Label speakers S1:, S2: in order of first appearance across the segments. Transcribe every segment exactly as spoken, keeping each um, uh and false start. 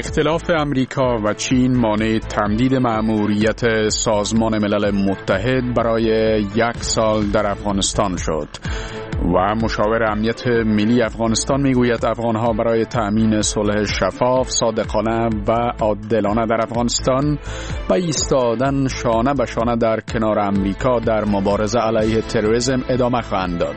S1: اختلاف امریکا و چین مانع تمدید مأموریت سازمان ملل متحد برای یک سال در افغانستان شد و مشاور امنیت ملی افغانستان میگوید افغانها برای تأمین صلح شفاف، صادقانه و عادلانه در افغانستان و ایستادن شانه به شانه در کنار امریکا در مبارزه علیه تروریسم ادامه خواهند داد.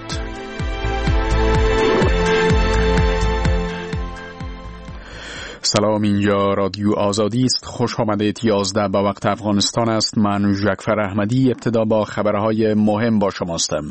S1: سلام، اینجا رادیو آزادی است. خوش آمدید. یازده به وقت افغانستان است. من ژکفر احمدی ابتدا با خبرهای مهم با شماستم.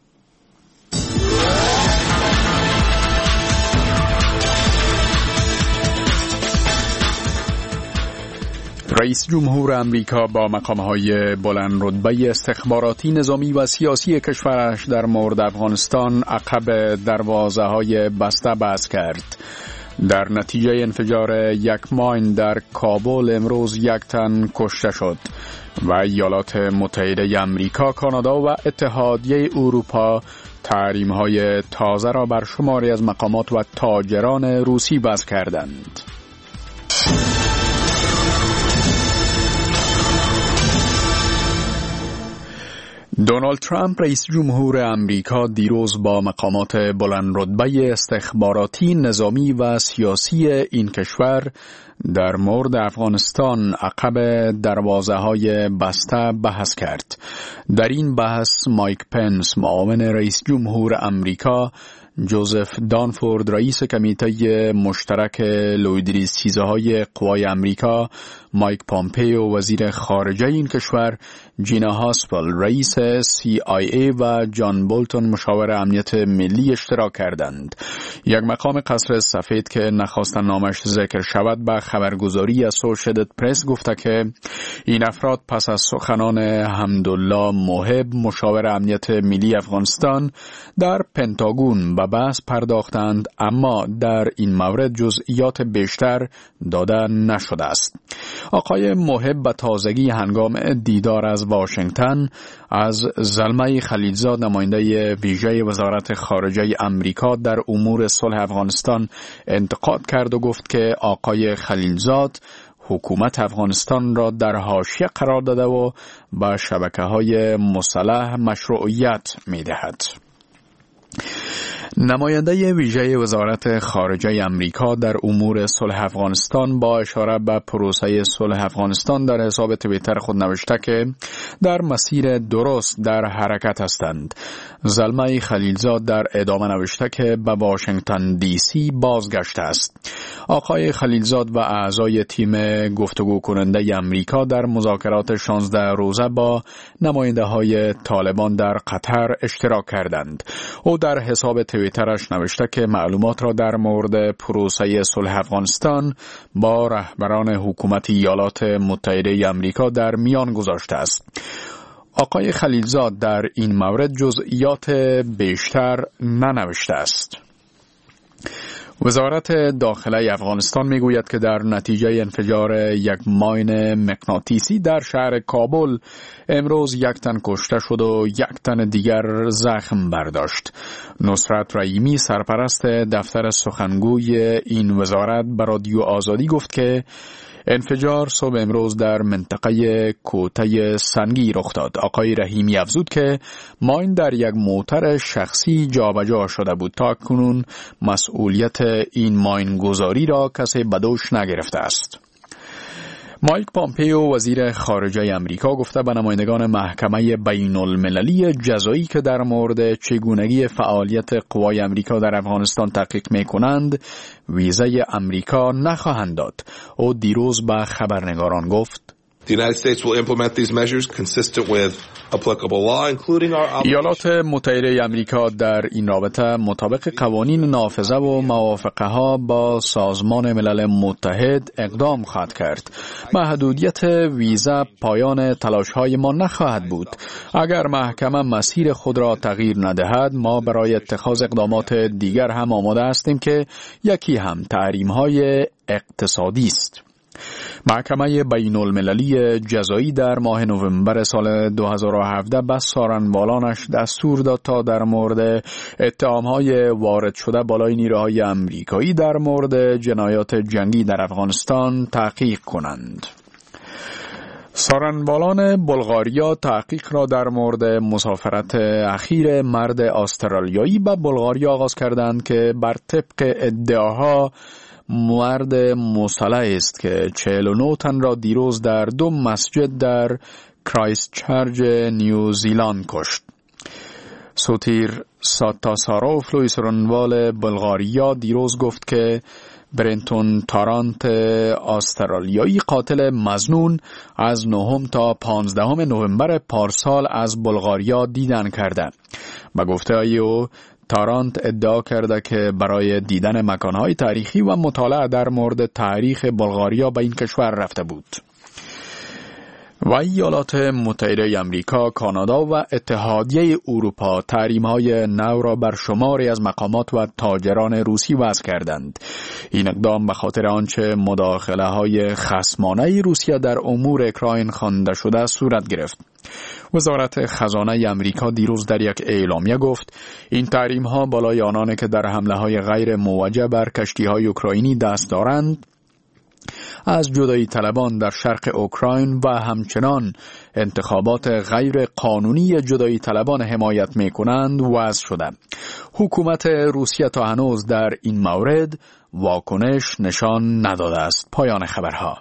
S1: رئیس جمهور امریکا با مقام‌های بلند رتبه استخباراتی، نظامی و سیاسی کشورش در مورد افغانستان عقب دروازه‌های بسته بحث کرد. در نتیجه انفجار یک ماین در کابل امروز یک تن کشته شد و ایالات متحده امریکا، کانادا و اتحادیه اروپا تحریم‌های تازه را بر شماری از مقامات و تاجران روسی وضع کردند. دونالد ترامپ رئیس جمهور امریکا دیروز با مقامات بلند رتبه استخباراتی، نظامی و سیاسی این کشور در مورد افغانستان عقب دروازه‌های بسته بحث کرد. در این بحث مایک پنس معاون رئیس جمهور امریکا، جوزف دانفورد رئیس کمیته مشترک لویدریزچیزهای قوای امریکا، مایک پامپیو وزیر خارجه این کشور، جینا هاسپل رئیس سی آی ای و جان بولتون مشاور امنیت ملی اشتراک کردند. یک مقام قصر سفید که نخواستن نامش ذکر شود به خبرگزاری اسوشییتد پرس گفته که این افراد پس از سخنان حمدالله محب مشاور امنیت ملی افغانستان در پنتاگون به بحث پرداختند، اما در این مورد جزئیات بیشتر داده نشده است. آقای محب به تازگی هنگام دیدار از واشنگتن از زلمه خلیلزاد نماینده ویژه وزارت خارجه امریکا در امور صلح افغانستان انتقاد کرد و گفت که آقای خلیلزاد حکومت افغانستان را در حاشیه قرار داده و به شبکه‌های مسلح مشروعیت می‌دهد. نماینده ویژه وزارت خارجه امریکا در امور صلح افغانستان با اشاره به پروسه صلح افغانستان در حساب توییتر خود نوشته که در مسیر درست در حرکت هستند. زلمه خلیلزاد در ادامه نوشته که به واشنگتن دی سی بازگشته است. آقای خلیلزاد و اعضای تیم گفتگو کننده امریکا در مذاکرات شانزده روزه با نماینده های طالبان در قطر اشتراک کردند. او در حساب توییترش نوشته که معلومات را در مورد پروسه صلح افغانستان با رهبران حکومت ایالات متحده امریکا در میان گذاشته است. آقای خلیلزاد در این مورد جزئیات بیشتر ننوشته است. وزارت داخله افغانستان میگوید که در نتیجه انفجار یک ماین مغناطیسی در شهر کابل امروز یک تن کشته شد و یک تن دیگر زخم برداشت. نصرت رحیمی سرپرست دفتر سخنگوی این وزارت به رادیو آزادی گفت که انفجار صبح امروز در منطقه کوته سنگی رخ داد. آقای رحیمی افزود که ماین در یک موتر شخصی جابجا شده بود. تا کنون مسئولیت این ماین گذاری را کسی به دوش نگرفته است. مایک پامپیو وزیر خارجه امریکا گفته به نمایندگان محکمه بین المللی جزایی که در مورد چگونگی فعالیت قوای امریکا در افغانستان تحقیق می کنند ویزای امریکا نخواهند داد. او دیروز به خبرنگاران گفت
S2: The United States will implement these measures consistent with applicable law, including our
S1: ایالات متحده امریکا در این رابطه مطابق قوانین نافذه و موافقه ها با سازمان ملل متحد اقدام خواهد کرد. محدودیت ویزا پایان تلاش های ما نخواهد بود. اگر محکمه مسیر خود را تغییر ندهد، ما برای اتخاذ اقدامات دیگر هم آماده هستیم که یکی هم تحریم های اقتصادی است. محکمه بین المللی جزایی در ماه نوامبر سال دو هزار و هفده به سارنوالانش دستور داد تا در مورد اتهام‌های وارد شده بالای نیروهای امریکایی در مورد جنایات جنگی در افغانستان تحقیق کنند. سارنوالان بلغاریا تحقیق را در مورد مسافرت اخیر مرد استرالیایی به بلغاریا آغاز کردند که بر طبق ادعاها مرد مسلح است که چهل و نه تن را دیروز در دو مسجد در کرایست چرچ نیوزیلند کشت. سوتیر ساتاساروفلوی سارنوال بلغاریا دیروز گفت که برنتون تارانت استرالیایی قاتل مظنون از نهم تا پانزدهم نوامبر پارسال از بلغاریا دیدن کرده. به گفته او تارانت ادعا کرده که برای دیدن مکانهای تاریخی و مطالعه در مورد تاریخ بلغاریا به این کشور رفته بود. و ایالات متحده آمریکا، کانادا و اتحادیه اروپا تحریم‌های نو را بر شماری از مقامات و تاجران روسی وضع کردند. این اقدام به خاطر آنچه مداخله‌های خصمانه روسیه در امور اوکراین خوانده شده صورت گرفت. وزارت خزانه آمریکا دیروز در یک اعلامیه گفت این تحریم‌ها بالای آنان که در حمله‌های غیر موجه بر کشتی‌های اوکراینی دست دارند، از جدایی طلبان در شرق اوکراین و همچنان انتخابات غیر قانونی جدایی طلبان حمایت می کنند وضع شده. حکومت روسیه تا هنوز در این مورد واکنش نشان نداده است. پایان خبرها.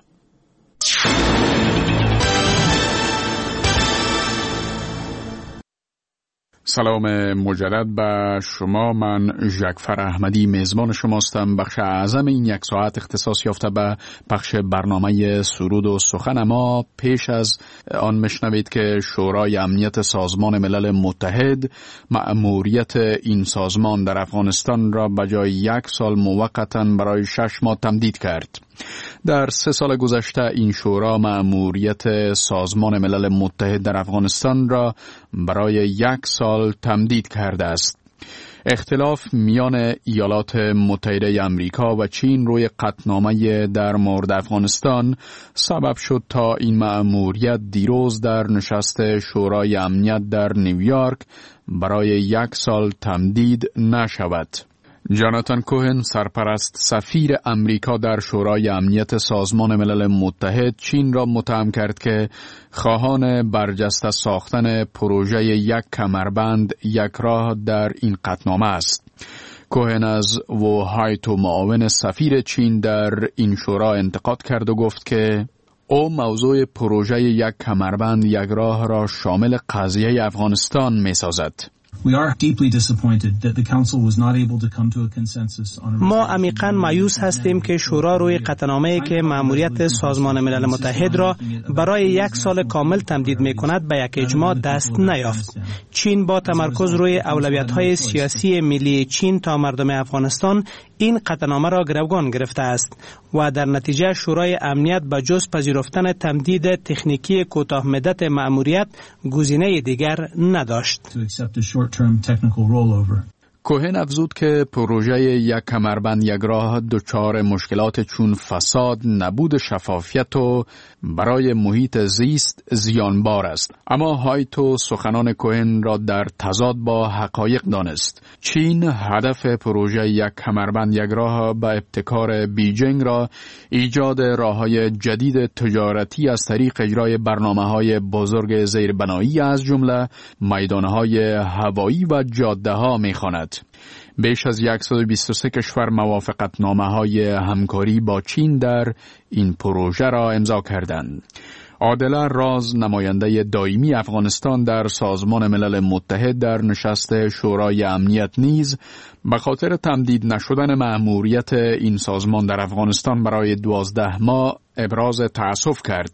S1: سلام مجدد به شما. من ژکفر احمدی میزبان شماستم. بخش اعظم این یک ساعت اختصاص یافته به بخش برنامه سرود و سخن ما. پیش از آن میشنوید که شورای امنیت سازمان ملل متحد مأموریت این سازمان در افغانستان را به جای یک سال موقتا برای شش ماه تمدید کرد. در سه سال گذشته این شورا مأموریت سازمان ملل متحد در افغانستان را برای یک سال تمدید کرده است. اختلاف میان ایالات متحده آمریکا و چین روی قطعنامه در مورد افغانستان سبب شد تا این مأموریت دیروز در نشست شورای امنیت در نیویورک برای یک سال تمدید نشود. جاناتان کوهن، سرپرست سفیر امریکا در شورای امنیت سازمان ملل متحد، چین را متهم کرد که خواهان برجسته ساختن پروژه یک کمربند یک راه در این قطعنامه است. کوهن از ووهایتو، معاون سفیر چین در این شورا، انتقاد کرد و گفت که او موضوع پروژه یک کمربند یک راه را شامل قضیه افغانستان می سازد.
S3: ما عمیقاً مایوس هستیم که شورا روی قطعنامه‌ای که مأموریت سازمان ملل متحد را برای یک سال کامل تمدید می‌کند به یک اجماع دست نیافت. چین با تمرکز روی اولویت‌های سیاسی ملی چین تا مردم افغانستان این قطعنامه را گروگان گرفته است و در نتیجه شورای امنیت به جز پذیرفتن تمدید تکنیکی کوتاه مدت مأموریت گزینه دیگر نداشت.
S1: کوهن افزود که پروژه یک کمربند یک راه دچار مشکلات چون فساد، نبود شفافیت و برای محیط زیست زیانبار است. اما هایتو سخنان کوهن را در تضاد با حقایق دانست. چین هدف پروژه یک کمربند یک راه به ابتکار بیجینگ را ایجاد راه‌های جدید تجارتی از طریق اجرای برنامه‌های بزرگ زیربنایی از جمله میدان‌های هوایی و جاده‌ها می‌خواند. بیش از صد و بیست و سه کشور موافقتنامه‌های همکاری با چین در این پروژه را امضا کردند. عادله راز، نماینده دائمی افغانستان در سازمان ملل متحد در نشست شورای امنیت، نیز به خاطر تمدید نشدن مأموریت این سازمان در افغانستان برای دوازده ماه ابراز تأسف کرد.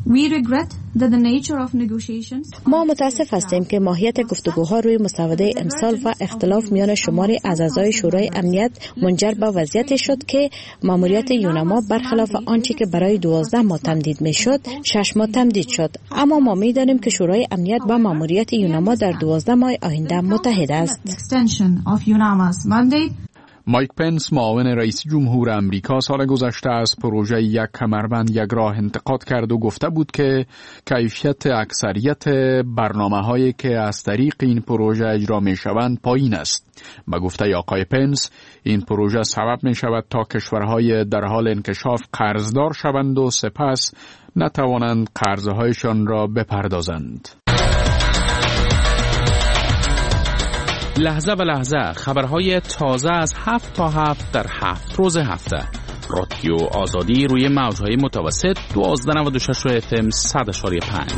S4: ما متاسف هستیم که ماهیت گفتگوها روی مسوده امسال و اختلاف میان شماری از اعضای شورای امنیت منجر به وضعیتی شد که مأموریت یونما برخلاف آنچه که برای دوازده ماه تمدید میشد، شش ماه تمدید شد. اما ما میدانیم که شورای امنیت با مأموریت یونما در دوازده ماه آینده متحد است.
S1: مایک پنس معاون رئیس جمهور امریکا سال گذشته از پروژه یک کمربند یک راه انتقاد کرد و گفته بود که کیفیت اکثریت برنامه‌هایی که از طریق این پروژه اجرا می‌شوند پایین است. با گفته آقای پنس این پروژه سبب می‌شود تا کشورهای در حال انکشاف قرضدار شوند و سپس نتوانند قرضهایشان را بپردازند.
S5: لحظه به لحظه خبرهای تازه از هفت تا هفت در هفت روز هفته. رادیو آزادی روی موجهای متوسط دوازده نود و شش اف ام صد اشاری پنج.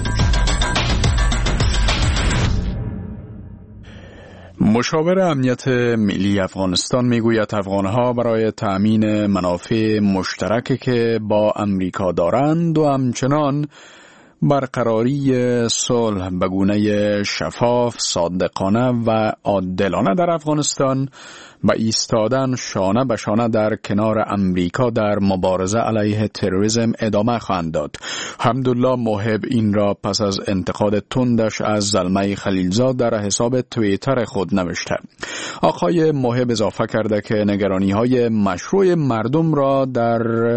S1: مشاور امنیت ملی افغانستان میگوید افغانها برای تأمین منافع مشترکی که با امریکا دارند و همچنان برقراری صلح به گونه شفاف، صادقانه و عادلانه در افغانستان و ایستادن شانه به شانه در کنار امریکا در مبارزه علیه تروریسم ادامه خواهند داد. حمدالله محب این را پس از انتقاد تندش از زلمه خلیلزاد در حساب توییتر خود نوشته. آقای محب اضافه کرده که نگرانی‌های مشروع مردم را در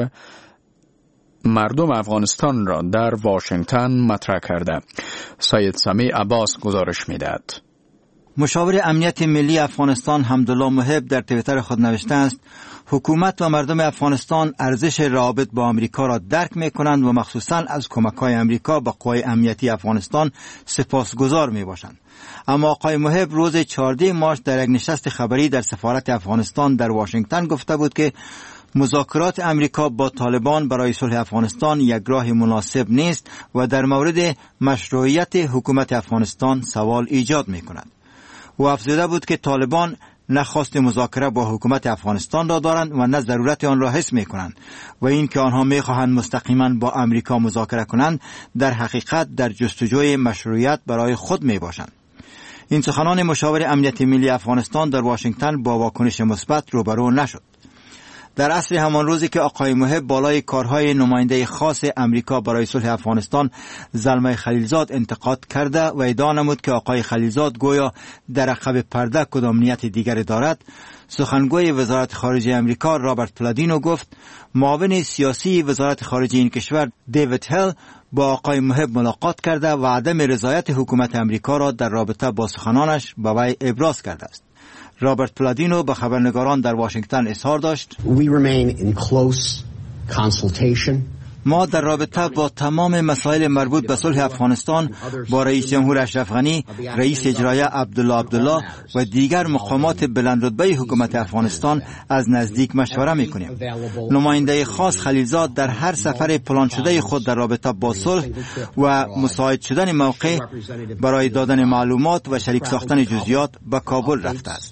S1: مردم افغانستان را در واشنگتن مطرح کرده. سید سمیع عباس گزارش می‌دهد.
S6: مشاور امنیت ملی افغانستان حمدالله محب در توییتر خود نوشته است: حکومت و مردم افغانستان ارزش روابط با امریکا را درک می‌کنند و مخصوصاً از کمک‌های امریکا به قوای امنیتی افغانستان سپاسگزار می‌باشند. اما آقای محب روز چهاردهم مارس در یک نشست خبری در سفارت افغانستان در واشنگتن گفته بود که مذاکرات امریکا با طالبان برای صلح افغانستان یک راه مناسب نیست و در مورد مشروعیت حکومت افغانستان سوال ایجاد می‌کند. او افزوده بود که طالبان نه خواست مذاکره با حکومت افغانستان را دارند و نه ضرورت آن را حس می‌کنند و این که آنها می‌خواهند مستقیما با امریکا مذاکره کنند در حقیقت در جستجوی مشروعیت برای خود میباشند. این سخنان مشاور امنیت ملی افغانستان در واشنگتن با واکنش مثبت روبرو نشد. در عصر همان روزی که آقای محب بالای کارهای نماینده خاص امریکا برای صلح افغانستان زلمه خلیلزاد انتقاد کرده و ادعا نمود که آقای خلیلزاد گویا در عقب پرده کدام نیت دیگری دارد، سخنگوی وزارت خارجه امریکا رابرت پلادینو گفت معاون سیاسی وزارت خارجه این کشور دیوید هل با آقای محب ملاقات کرده و عدم رضایت حکومت امریکا را در رابطه با سخنانش به وی ابراز کرده است. رابرت پلادینو به خبرنگاران در واشنگتن اظهار داشت:
S7: We remain in close consultation.
S6: ما در رابطه با تمام مسائل مربوط به صلح افغانستان با رئیس جمهور اشرف غنی، رئیس اجرایی عبدالله عبدالله و دیگر مقامات بلندرتبه حکومت افغانستان از نزدیک مشوره می‌کنیم. نماینده خاص خلیلزاد در هر سفر پلان شده خود در رابطه با صلح و مساعد شدن موقع برای دادن معلومات و شریک ساختن جزئیات به کابل رفته است.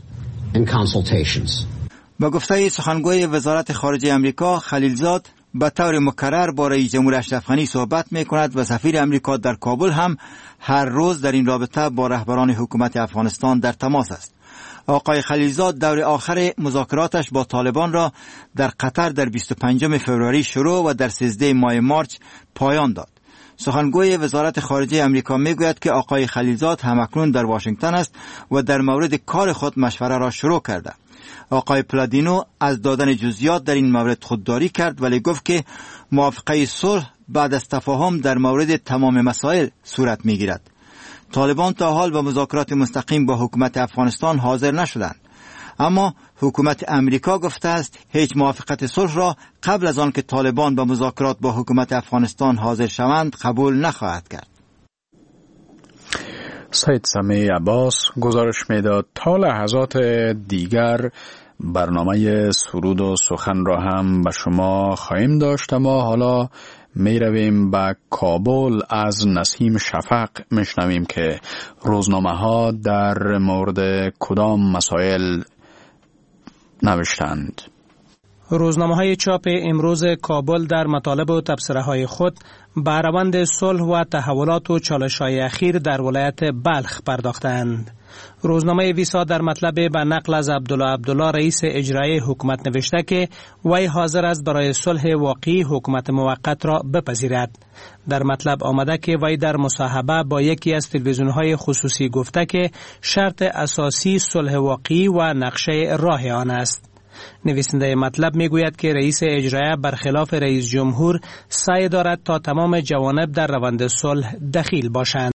S6: با گفته سخنگوی وزارت خارجه امریکا، خلیلزاد به طور مکرر با رئیس جمهور اشرف غنی صحبت می کند و سفیر امریکا در کابل هم هر روز در این رابطه با رهبران حکومت افغانستان در تماس است. آقای خلیلزاد دور آخر مذاکراتش با طالبان را در قطر در بیست و پنجم فوریه شروع و در سیزدهم ماه مارس پایان داد. سخنگوی وزارت خارجه امریکا میگوید که آقای خلیلزاد همکنون در واشنگتن است و در مورد کار خود مشوره را شروع کرده. آقای پلادینو از دادن جزئیات در این مورد خودداری کرد ولی گفت که موافقه صلح بعد از تفاهم در مورد تمام مسائل صورت میگیرد. طالبان تا حال به مذاکرات مستقیم با حکومت افغانستان حاضر نشدند، اما حکومت امریکا گفته است هیچ موافقت صلح را قبل از آن که طالبان به مذاکرات با حکومت افغانستان حاضر شوند قبول نخواهد کرد.
S1: سید سمیع عباس گزارش میداد. تا لحظات دیگر برنامه سرود و سخن را هم به شما خواهیم داشت، اما حالا می رویم به کابل. از نسیم شفق میشنویم که روزنامه ها در مورد کدام مسائل نوشتند.
S3: روزنامه های چاپ امروز کابل در مطالب و تبصره های خود به روند صلح و تحولات و چالش های اخیر در ولایت بلخ پرداختند. روزنامه ویسا در مطلب به نقل از عبدالله عبدالله رئیس اجرایی حکومت نوشته که وی حاضر است برای صلح واقعی حکومت موقت را بپذیرد. در مطلب آمده که وی در مصاحبه با یکی از تلویزیون‌های خصوصی گفته که شرط اساسی صلح واقعی و نقشه راه آن است. نویسنده مطلب میگوید که رئیس اجرایی برخلاف رئیس جمهور سعی دارد تا تمام جوانب در روند صلح دخیل باشند.